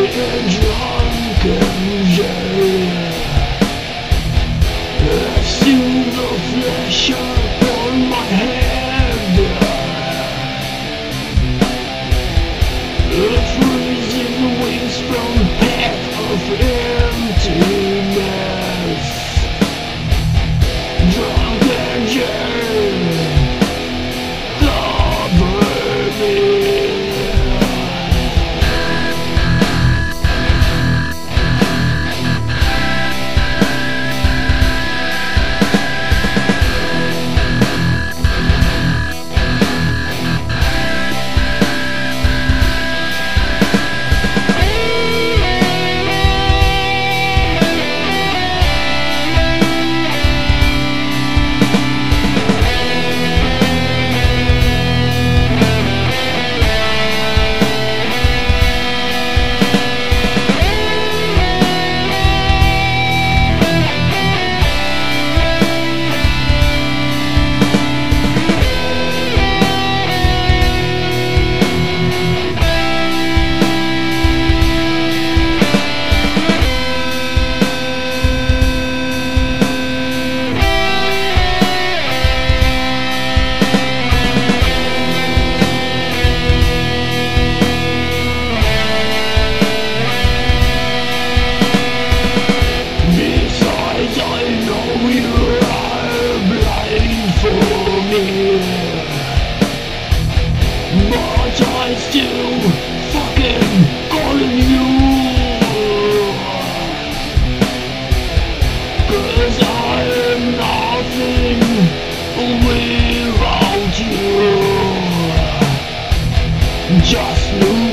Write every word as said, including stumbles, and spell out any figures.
drunken jail. I feel the flesh upon my head. The freezing winds from path of emptiness. Drunken jail, cover me. But I still fucking calling you, 'cause I am nothing without you. Just lose.